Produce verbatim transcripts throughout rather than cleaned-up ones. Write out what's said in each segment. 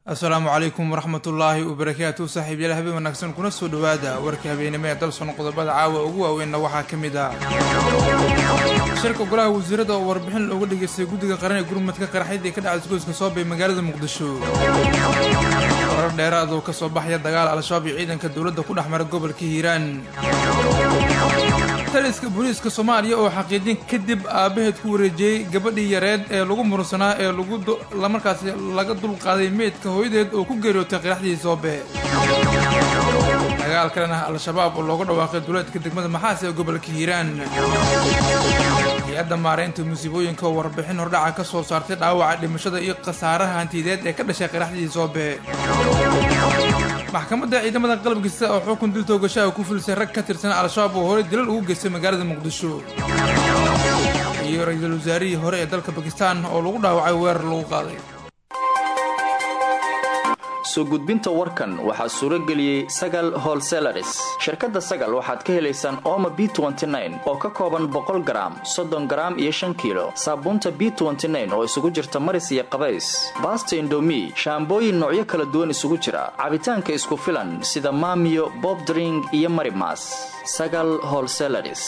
السلام عليكم ورحمة الله وبركاته صاحب يلا هبي ونكسن كنا سود وادا ورك هبينا ما يدرس نقطة بدع عاوة وين وحا كمدا شركة قلها وزيرة وربحين الأول اللي يسجدوا قرن جرومة كقرحيد كده على سجوز كصوب بمجال مقدشو ورد إرادة وكصباح يدقال على شاب عيدا كدولة كل أحمر قبل كهيران تلسك بوليس كصوماليا أو حقيقين كذب أبيه تكورجي قبل يرد لقوا مرسنا لقوا لما كاس لقوا القادمين كهويد وكوجرو تقرحدي صوبه dagaal kalena al-shabaab oo looga dhawaaqay dowladda degmada maxaas ee gobolka Hiiraan hay'adda maareynta musiibooyinka warbixin hordhaca ka soo saartay dhaawaca dhimashada iyo khasaaraha hantiyadeed ee ka dhashay qaraxdii Soobe maxkamadda ciidamada qalabkiisa oo xukun dil toogasho ku fulsay rag ka tirsan al-shabaab oo hore dilal ugu geystay magaalada Muqdisho iyo ra'iisul wasaarihii hore ee dalka Pakistan oo lagu dhaawacay weerar lagu qaaday soo gudbinta warkan waxa suuro galiyay Sagal Wholesalers shirkadda Sagal waxaad ka helaysaan Omo B twenty nine oo ka kooban boqol gram soddon gram iyo shan kiilo saabuunta B twenty nine oo isugu jirta maris iyo qabays basta indomie shaambooyin noocyo kala duwan isugu jira cabitaanka isku filan sida Mamiyo Bob Drink iyo Marimas Sagal Wholesalers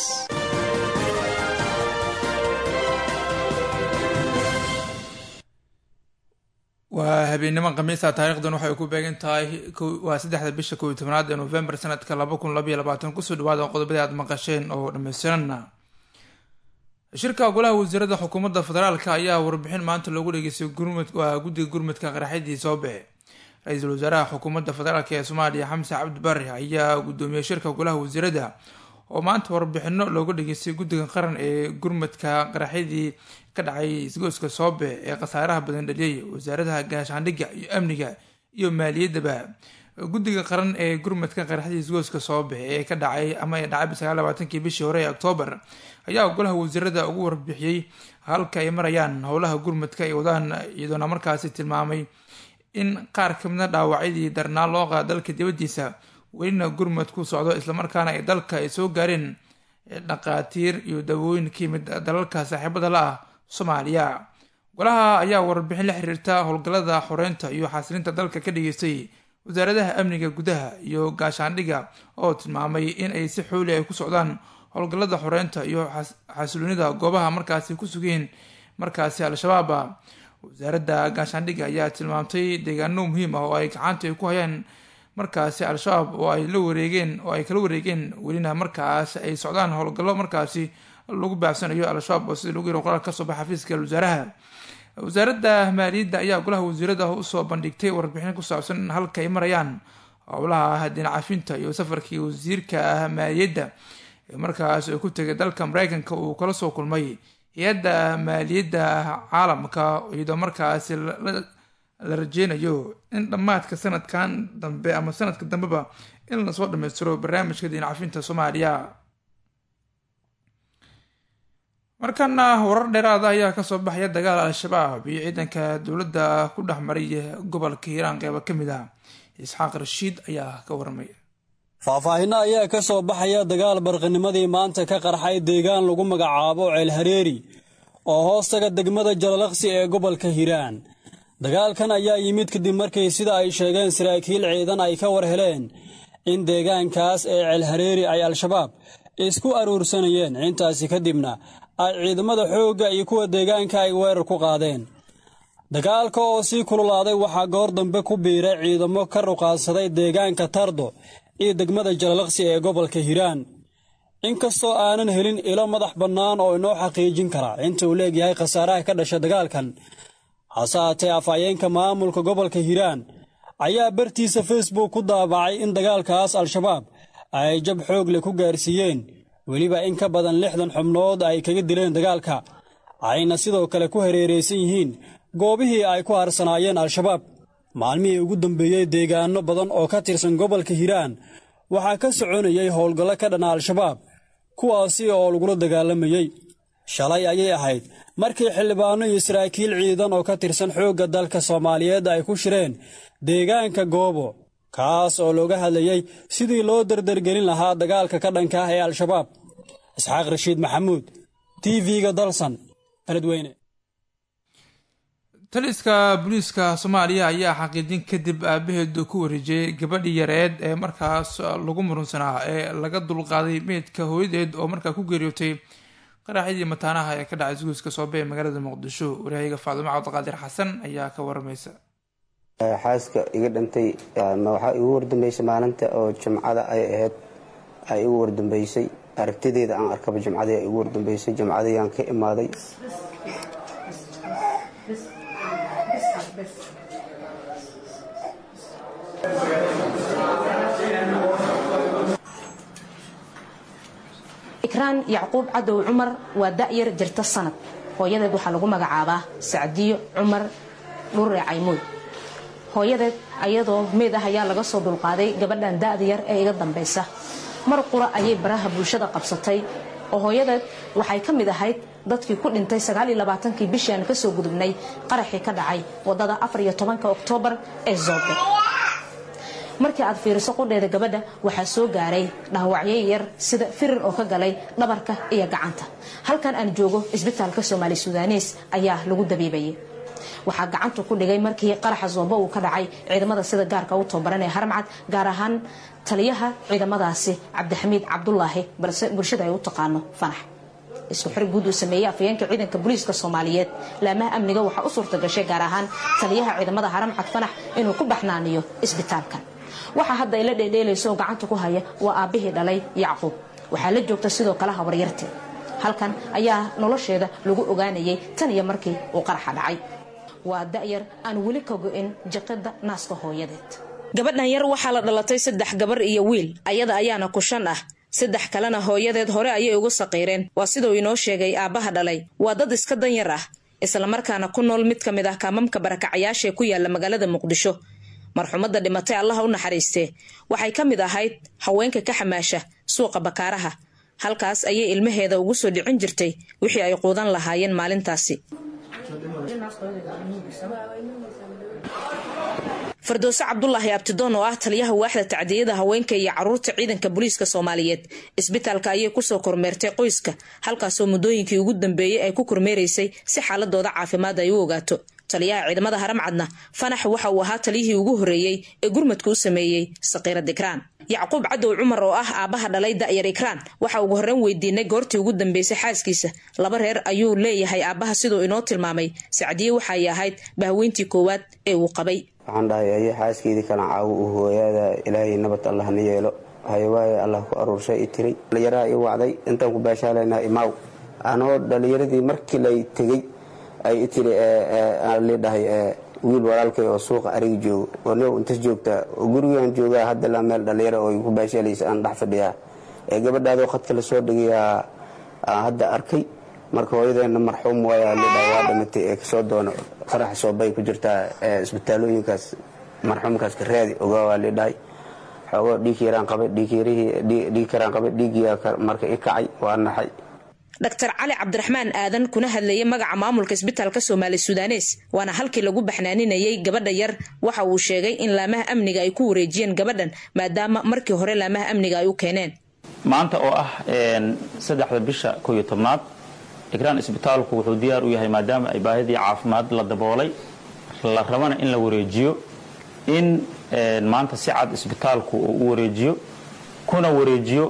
وهبينما قميصة تاريخ دون وحي كو بيغن تاي واسدحدة بيشا كو تمناد نوفمبر سنة كلابكم لبي لباتون كسود وادان قدو بدايات مقاشين او نمسيرنا الشركة وقولها وزيرة حكومة فدرالكا اياه وربحين ما انتو لوغو لغيسي وقودي قرمت كغرحيدي صوبه رئيس الوزراء حكومة فدرالكا سوماليا حمسة عبد بري اياه قدومي الشركة وقولها وزيرة وما انتو وربحينو لوغو لغيسي قودي قرن قرمت كغرحيدي kadhacay isgoyska Soobe ee qasaaraha badan dhaliyay wasaaradda gaashaandhigga iyo amniga iyo maaliyadda guddiga qaran ee gurmadka qaraxdii isgoyska Soobe ee ka dhacay ama ay dhacay sagaal iyo labaatankii bishii hore ee October ayaa golaha wasiirada ugu warbixiyay halka ay marayaan howlaha gurmadka ay wadaan iyadoo markaasi tilmaamay in qaar ka mid ah dhaawacyadii darnaa loo qaaday dalka dibadiisa welina gurmadku socdo isla markaana ay dalka ay soo gaareen dhaqaatiir iyo dawooyin ka mid dalalka saaxiibada la ah Soomaaliya golaha ayaa warbixin la xiriirta howlgallada xoreynta iyo xasilinta dalka ka dhigaysay wasaaradaha amniga gudaha iyo gaashaandhigga oo tilmaamay in ay si xooli ay ku socdaan howlgallada xoreynta iyo xasilinida goobaha markaasi ku sugeen markaasi al-shabaab wasaaradda gaashaandhigga ayaa tilmaamtay deegaano muhiim ah oo ay gacanta ku hayaan markaasi al-shabaab oo ay la wareegeen oo ay kala wareegeen welina markaas ay socdaan howlgallo markaasi lagu baacsanayo al-shabaab oo sidii lagu yiri qoraal ka soo baxay xafiiska wasaaraha wasaaradda maaliyadda ayaa golaha wasiirada u soo bandhigtay warbixin ku saabsan halka ay marayaan howlaha dhinaca cafinta iyo safarkii wasiirka maaliyadda markaas uu ku tagay dalka Mareykanka uu kala soo kulmay hay'adda maaliyadda caalamka iyadoo markaas la rajeynayo in dhamaadka sanadkan dambe ama sanadka dambeba in la soo dhameystiro barnaamijka dhinaca cafinta Soomaaliya markana warar dheeraad ah ayaa ka soo baxaya dagaal al-shabaab iyo ciidanka dowladda ku dhaxmaray gobolka Hiiraan qayb ka mid ah Isxaaq Rashiid ayaa ka warmay faahfaahin ayaa ka soo baxaya dagaal barqanimadii maanta ka qarxay deegaan lagu magacaabo Ceel Hareeri oo hoostaga degmada Jalalaqsi ee gobolka Hiiraan dagaalkan ayaa yimid kadib markii sida ay sheegeen saraakiil ciidan ay ka war heleen in deegaankaas ee Ceel Hareeri ay al-shabaab isku aruursanayeen intaasi kadibna ay ciidamada xoogga iyo kuwa deegaanka ay weerar ku qaadeen dagaalka oo si kululaaday waxa goor dambe ku biiray ciidamo ka ruqaansaday deegaanka Tardo iyo degmada Jalalaqsi ee gobolka Hiiraan inkastoo aanan helin ilo madax bannaan oo inoo xaqiijin kara inta uu leeyahay khasaaraha ka dhashay dagaalkan hasaatee afayeenka maamulka gobolka Hiiraan ayaa bartiisa Facebook ku daabacay in dagaalkaas al-shabaab ay jab xoog leh ku gaarsiiyeen weliba in ka badan lixdan xubnood ay kaga dileen dagaalka ayna sidoo kale ku hareereysan yihiin goobihii ay ku harsanaayeen al-shabaab maalmihii ugu dambeeyay deegaano badan oo ka tirsan gobolka Hiiraan waxaa ka soconayay howlgallo ka dhan al-shabaab kuwaasi oo lagula dagaalamayay shalay ayay ahayd markii xildhibaano iyo saraakiil ciidan oo ka tirsan xoogga dalka Soomaaliyeed ay ku shireen deegaanka Goobo kaas oo looga hadlayay sidii loo dardargelin lahaa dagaalka ka dhanka ah ee al-shabaab Isxaaq Rashiid Maxamuud T V-ga Dalsan Aladweyne taliska booliiska Soomaaliya ayaa xaqiijin kadib aabaheed ku wareejiyay gabadhii yareed ee markaas lagu murunsanaa ee laga dulqaaday meedka hooyadeed oo markaa ku geeriyootay qaraxidii mataanaha ee ka dhacay isgoyska Soobe ee magaalada Muqdisho. Warayga Faadimo Cabdiqaadir Xasan ayaa ka waramaysa. xaaska iga dhintay waxa igu wardambeysay maalinta oo jimcada ay ahayd ay igu wardambeysay aragtideeda aan arkaba jimcada ay igu wardambeysay jimcada aan ka imaaday إكران يعقوب عدو عمر ودائر جرت السنة hooyadeed waxa lagu magacaabaa Sacdiyo Cumar Dhurre Caymood. hooyadeed ayadoo meed ah ayaa laga soo dulqaaday gabadhan da'da yar ee iga dambaysa mar qura ayay baraha bulshada qabsatay oo hooyadeed waxay ka mid ahayd dadkii ku dhintay sagaal iyo labaatan-kii bishii aan ka soo gudubnay qaraxii ka dhacay wadada afar iyo tobanka Oktoobar ee Zoobe. markii aad fiiriso qodheeda gabadha waxa soo gaaray dhaawacyo yar sida firir oo ka galay dhabarka iyo gacanta. halkan aan joogo isbitaalka Soomaali Suudanees ayaa lagu dabiibayay. waxa gacanta ku dhigay markii qaraxa Zoobe uu ka dhacay ciidamada sida gaarka u tababaran ee Haramcad gaar ahaan taliyaha ciidamadaasi Cabdixamiid Cabdullaahi balse bulshada ay u taqaano Fanax. isku xir guud uu sameeyay afayeenka ciidanka booliiska Soomaaliyeed laamaha amniga waxa u suurta gashay gaar ahaan taliyaha ciidamada Haramcad Fanax inuu ku baxnaaniyo isbitaalka. waxa hadda ila dheedheelayso gacanta ku haya waa aabihii dhalay Yacquub. waxa la joogta sidoo kale habaryartay. halkan ayaa nolosheeda lagu ogaanayay tan iyo markii uu qaraxa dhacay. waa da'yar aan wali ka go'in jaqada naaska hooyadeed. gabadhan yar waxa la dhalatay saddex gabar iyo wiil ayada ayaana ku shan ah saddex kalena hooyadeed hore ayay ugu saqiireen. waa sidoo inoo sheegay aabaha dhalay waa dad iska dan yar ah isla markaana ku nool mid kamid ah kaamamka barakacayaasha ku yaala magaalada Muqdisho. marxumadda dhimatay Allah u naxariistee waxay ka mid ahayd haweenka ka xamaasha suuqa bakaaraha. halkaas ayay ilmaheeda ugu soo dhicin jirtay wixii ay quudan lahaayeen maalintaasi. Firdowsa Cabdullaahi Abtidoon oo ah taliyaha waaxda tacdiyada haweenka iyo caruurta ciidanka booliiska Soomaaliyeed isbitaalka ayay ku soo kormeertay qoyska halkaas oo muddooyinkii ugu dambeeyay ay ku kormeereysay si xaaladooda caafimaad ay u ogaato. taliyaha ciidamada Haramcadna Fanax waxa uu ahaa taliyihii ugu horeeyay ee gurmadka u sameeyay Saqiirad Ikraan. Yacquub Cadow Cumar oo ah aabaha dhalay da'yar Ikraan waxa ugu horreyn weydiinay goortii ugu dambeysay xaaskiisa. laba reer ayuu leeyahay aabaha sidoo inoo tilmaamay. Sacdiyo waxa ay ahayd bahweyntii koowaad ee uu qabay. waxaan dhahay xaaskiidii kana caaw u hooyada Ilaahay nabad Allah na yeelo hayawaay Allah ku aruursay itiray dhalinyarada ay wacday intaan ku baashaalayna imaaw anoo dhalinyaradii markii lay tagay ay itiri ee leedahay wiil walaalkay oo suuqa ariga joogo oo inta joogta gurigaan joogaa hadda la meel dhalinyaro oo ku baashaalaysa aan dhax fadhiyaa ee gabadhaado khadka la soo dhigayaa hadda arkay marka hooyadeena marxuum waa leedahay waa dhimatay ee soo doono qarax Soobe ku jirta isbitaalooyinkaas marxuumkaas ka raadi ogaa waa leedahay xoogo dhiigiraan qabay dhiigirihii dhiigiraan qabay dhiigiya marka i kacay waa naxay. Doctor Cali Cabdiraxmaan Aadan kuna hadlayay magaca maamulka isbitaalka Soomaali Suudanees waana halkii lagu baxnaaninayay gabadha yar waxa uu sheegay in laamaha amniga ay ku wareejiyeen gabadhan maadaama markii hore laamaha amniga ay u keeneen. maanta oo ah saddexda bisha koob iyo tobnaad Ikraan isbitaalku wuxuu diyaar u yahay maadaama ay baahidii caafimaad la daboolay la rabana in la wareejiyo in maanta si cad isbitaalku uu u wareejiyo kuna wareejiyo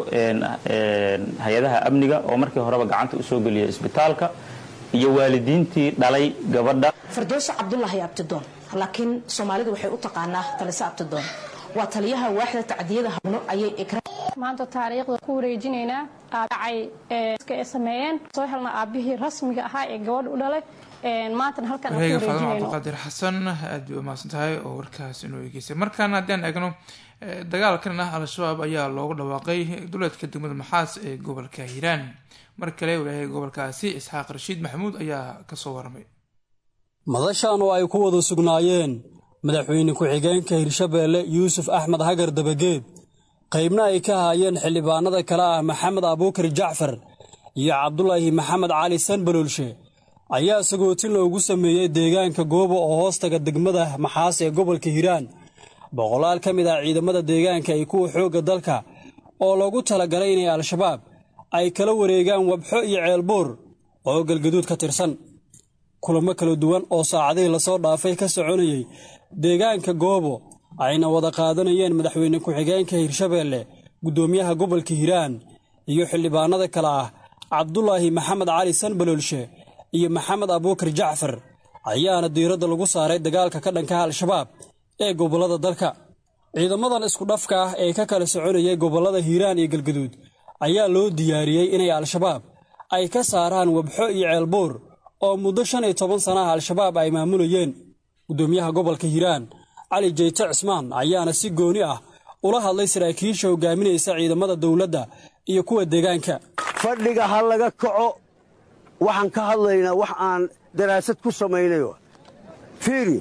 hay'adaha amniga oo markii horeba gacanta u soo galiyay isbitaalka iyo waalidiintii dhalay gabadha. Firdowsa Cabdullaahi Abtidoon laakiin Soomaalidu waxay u taqaanaa Talisa Abtidoon waa taliyaha waaxda tacdiyada habno ayay Ikraan maanta taariikhda ku wareejinaynaa aabacay ee sameeyeen soo helna aabihii rasmiga ahaa ee gabadh u dhalay maanta halkan ku wareejinayno. Qaadir Xasan aad u maasantahay oo warkaas inuu eegisay markaan hadaan eegno dagaalkan ah Al-Shabaab ayaa loogu dhawaaqay dowladka degmada Maxaas ee gobolka Hiiraan. mar kale walaayay gobolkaasi Isxaaq Rashiid Maxamuud ayaa ka soo warmay. madashan oo ay ku wada sugnaayeen madaxweyne ku-xigeenka Hirshabeelle Yuusuf Axmed Hagar Dabageed qaybna ay ka hayeen xildhibaanada kale ah Maxamed Abuukar Jacfar iyo Cabdullaahi Maxamed Cali Sanbalulshe ayaa sagootin loogu sameeyay deegaanka Goobo oo hoostaga degmada Maxaas ee gobolka Hiiraan. boqolaal ka mid ah ciidamada deegaanka ay ku xooga dalka oo loogu talagalay inay Al-Shabaab ay kala wareegaan wabxo iyo ceelbuur oo galgaduud ka tirsan. kulamo kala duwan oo saacadihii lasoo dhaafay ka soconayay deegaanka goobo ayna wada qaadanayeen madaxweyne ku-xigeenka hirshabeelle guddoomiyaha gobolka hiiraan iyo xildhibaanada kale ah cabdulaahi maxamed cali sanbaloolshe iyo maxamed abuukar jacfar ayaana diiradda lagu saaray dagaalka ka dhanka al-shabaab ee gobollada dalka ciidamadan isku dhafka ah ee ka kala soconayay gobollada hiiraan iyo galgaduud ayaa loo diyaariyey inay al-shabaab ay ka saaraan wabxo iyo ceelbuur oo muddo shan iyo toban sana ah al-shabaab ay maamulayeen guddoomiyaha gobolka hiiraan cali jeyte cismaan ayaana si gooni ah ula hadlay saraakiisha hogaaminaysa ciidamada dowladda iyo kuwa deegaanka fadhiga ha laga kaco waxaan ka hadlaynaa wax aan daraasad ku samaynayo fiiri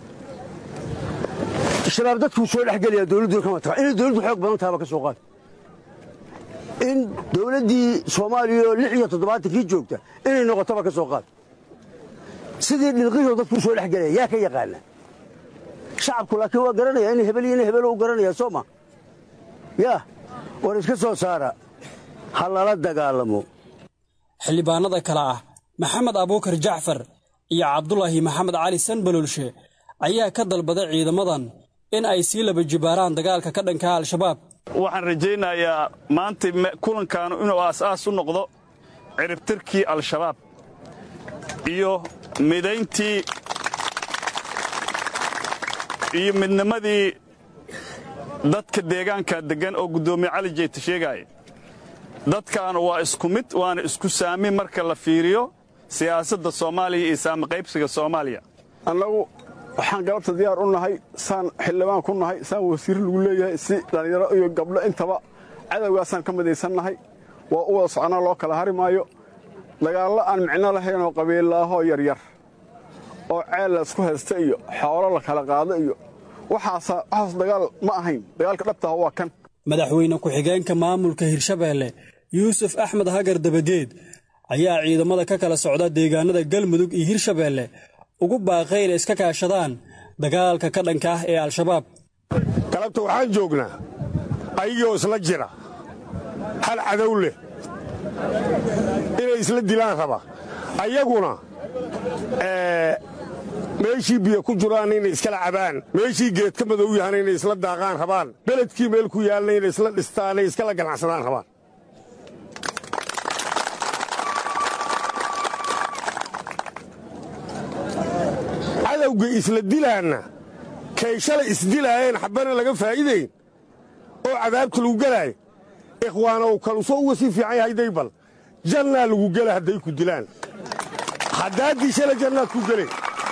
shabaab dadkuu soo dhex gelaya dowladdu kama taga inay dowladdu xoog badan tahay ba ka soo qaad in dowladdii soomaaliya oo lix iyo toddobaatankii joogta inay noqotoba ka soo qaad sidii dhilqihii dadkuu soo dhex gelaya yaa ka yaqaana shacabku laakiin waa garanaya in hebel iyo in hebel u garanaya soo ma yaa war iska soo saara ha lala dagaalamo xildhibaanada kale ah maxamed abuukar jacfar iyo cabdulaahi maxamed cali sanbaloolshe ayaa ka dalbaday ciidamadan in ay sii laba jibaaraan dagaalka ka dhanka al-shabaab waxaan rajaynayaa maanta kulankaanu inuu aas-aas u noqdo ciribtirkii al-shabaab iyo midayntii iyo midnimadii dadka deegaanka deggan oo guddoomiye cali jeyte sheegaya dadkaanu waa isku mid waana isku saami marka la fiiriyo siyaasadda soomaaliya iyo saami qaybsiga soomaaliya annagu waxaan galabta diyaar u nahay saan xildhibaan ku nahay saan wasiir lagu leeyahay si dhallinyaro iyo gabdho intaba cadowgaasaan ka midaysan nahay waa u wada soconaa loo kala hari maayo dagaallo aan micno lahayn oo qabiilaahoo yaryar oo ceel la isku haysta iyo xoolo la kala qaado iyo waxaas dagaal ma ahayn dagaalka dhabtaha waa kan madaxweyne ku-xigeenka maamulka hirshabeelle yuusuf axmed hagar dabageed ayaa ciidamada ka kala socda deegaanada galmudug iyo hirshabeelle ugu baaqay inay iska kaashadaan dagaalka ka dhanka ah ee al-shabaab galabta waxaan joognaa ayagoo isla jira hal cadow leh inay isla dilaan raba ayaguna meeshii biyo ku jiraan inay iskala cabaan meeshii geedka madow yahana inay isla daaqaan rabaan beledkii meel ku yaalna inay isla dhistaanay iskala ganacsadaan rabaan cadowga isla dilaanna kay shalay isdilaayeen xabbana laga faa'iidayn oo cadaabta lagu gelaayo ikhwaanow kalusoo uga sii fiican yahay daybal jannaa lagu gela hadday ku dilaan haddaaddii shalay jannaad ku gelay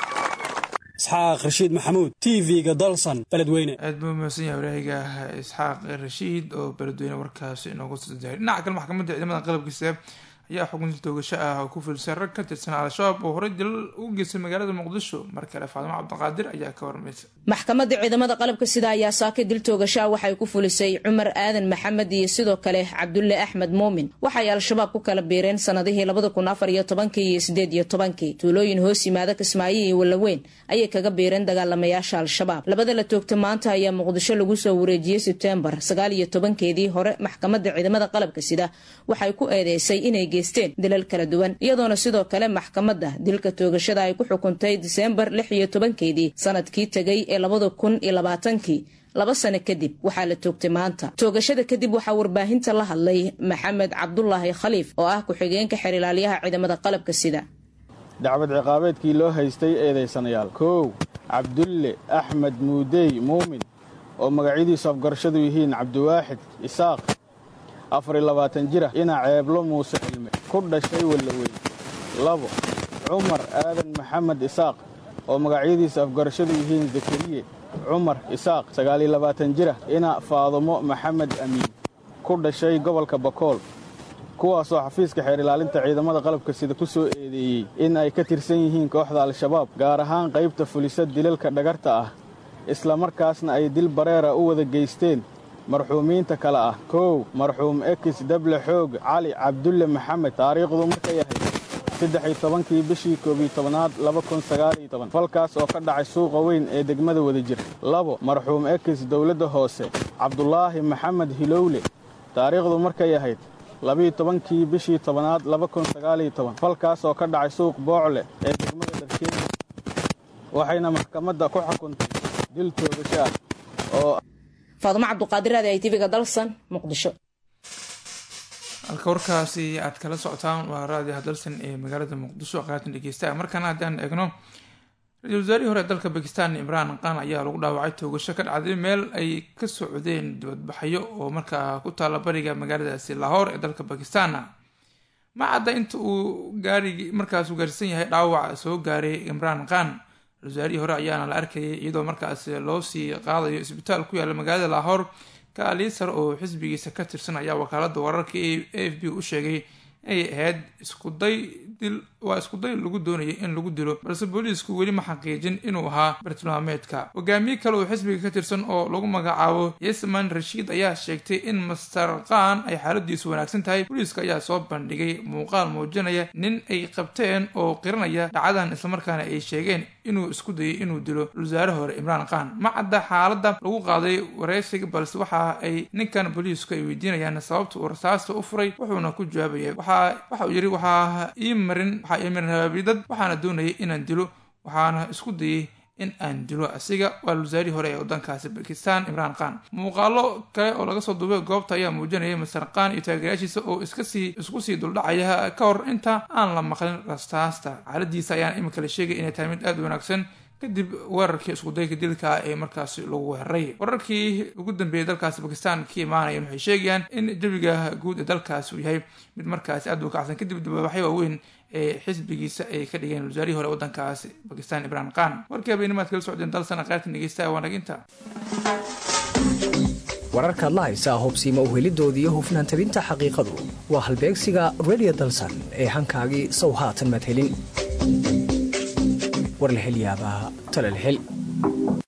isxaaq rashiid maxamuud t v-ga dalsan beledweyne aad buu mahadsan yahay waryahiga isxaaq rashiid oo beledweyne warkaasi inoogu soo diyaariy dhinaca kale maxkamadda ciidamada qalabkiisa ayaa xukunta toogasho ah oo ku fiilsan rag ka tirsan al-shabaab oo horey dilal ugu geystay magaalada muqdisho mar kale faadimo cabdiqaadir ayaa ka warmaysa maxkamadda ciidamada qalabka sida ayaa saakay dil toogasho waxay ku fulisay cumar aadan maxamed iyo sidoo kale cabdulle axmed muumin waxay al-shabaab ku kala biireen sanadihii labada kun afar iyo tobankii iyo sideed iyo tobankii tuulooyin hoos yimaada kismaayo iyo walaweyn ayay kaga biireen dagaalamayaasha al-shabaab labada la toogta maanta ayaa muqdisho lagu soo wareejiyey sebtembar sagaal iyo tobankeedii hore maxkamadda ciidamada qalabka sida waxay ku eedeysay inay dilal kala duwan iyadoona sidoo kale maxkamadda dilka toogashada ay ku xukuntay diseembar lix iyo tobankeedii sanadkii tegay ee labada kun iyo labaatankii laba sano kadib waxaa la toogtay maanta toogashada kadib waxaa warbaahinta la hadlay maxamed cabdulaahi khaliif oo ah ku-xigeenka xerilaalyaha ciidamada qalabka sida dacwad ciqaabeedkii loo haystay eedaysanayaal kow cabdulle axmed muudey muumin oo magacyadiisu afgarashadu yihiin cabdiwaaxid isaaq afar iyo labaatan jira ina ceeblo muuse cilme ku dhashay wallaweyn labo cumar aadan maxamed isaaq oo magacyadiisa afgarashadu yihiin zakariye cumar isaaq sagaal iyo labaatan jira ina faadumo maxamed amiin ku dhashay gobolka bakool kuwaasoo xafiiska xeer ilaalinta ciidamada qalabka sida ku soo eedeeyey in ay ka tirsan yihiin kooxda al-shabaab gaar ahaan qaybta fulisa dilalka dhagarta ah islamarkaasna ay dil bareera u wada geysteen marxuumiinta kale ah kow marxuum ekis dable xoog cali cabdulle maxamed taariikhdu markay ahayd saddex iyo tobankii bishii koob iyo tobanaad laba kun sagaal iyo toban falkaas oo ka dhacay suuqa weyn ee degmada wadajir labo marxuum ekis dowladda hoose cabdulaahi maxamed hilowle taariikhdu markay ahayd labiiyo tobankii bishii tobanaad laba kun sagaal iyo toban falkaas oo ka dhacay suuq boocle ee degmada waxayna maxkamadda ku xukuntay dil toogasho ah oo faadumo cabduqaadir raadi ay tvga dalsan muqdisho. halka warkaasi aad kala socotaan waa raadiyaha dalsan ee magaalada muqdisho qaatan dhegeysta. markana haddaan eegno ra-iisul wasaarihii hore ee dalka bakistan imraan khan ayaa lagu dhaawacay toogasho ka dhacday meel ay ka socdeen dibadbaxyo oo markaa ku taala bariga magaaladaasi lahoor ee dalka bakistan. ma cadda inta uu gaarigi markaas uu gaarsiisan yahay dhaawac soo gaaray imraan khan. ra-isul wasaarihii hore ayaana la arkayay iyadoo markaas loo sii qaadayo isbitaal ku yaala magaalada lahoor. kaaliisar oo xisbigiisa ka tirsan ayaa wakaalada wararka a f b u sheegay ay ahayd iskuday dil waa iskuday lagu doonayay in lagu dilo balse booliisku weli ma xaqiijin inuu ahaa bartilmaameedka. hogaamiye kale oo xisbiga ka tirsan oo lagu magacaabo yasman rashiid ayaa sheegtay in master khan ay xaaladiisu wanaagsan tahay. booliiska ayaa soo bandhigay muuqaal muujinaya nin ay qabteen oo qiranaya dhacdadan islamarkaana ay sheegeen inuu isku dayay inuu dilo wasaare hore imraan khan. ma cadda xaalada lagu qaaday wareysiga balse waxa ay ninkan booliisku ay weydiinayaan sababta uu rasaasta u furay wuxuuna ku jawaabaya waxa uu yiri waxaa ii marin waxaa ii marin habaabidad waxaana doonayay inaan dilo waxaana isku dayay in aan dilo asiga waa wasaarihii hore ee wadankaasi bakistan imraan khan. muuqaalo kale oo laga soo duubay goobta ayaa muujinaya master khan iyo taageerayaashiisa oo iskasii isku sii duldhacaya ka hor inta aan la maqlin rastaasta. xaaladiisa ayaan iminka la sheegay inay tahay mid aada u wanaagsan kadib weerarkii iskudayka dilka ee markaasi lagu weeraray. wararkii ugu dambeeyay dalkaasi bakistan ka imaanayeen waxay sheegayaan in jawiga guud ee dalkaasi uu yahay mid markaasi aada u kacsan kadib dibadbaxyo waaweyn ee xisbigiisa ay ka dhigeen wasaarihii hore wadankaasi bakistan imraan khan. warkii habeennimaad kala socdeen dalsana qaarkan dhegeysta waa naginta wararkaad la haysaa hubsiima uhelidoodii iyo hufnaan tabinta xaqiiqadu waa halbeegsiga radio dalsan ee hankaagii sow haatan madhelin warlahelyaabaha talalhel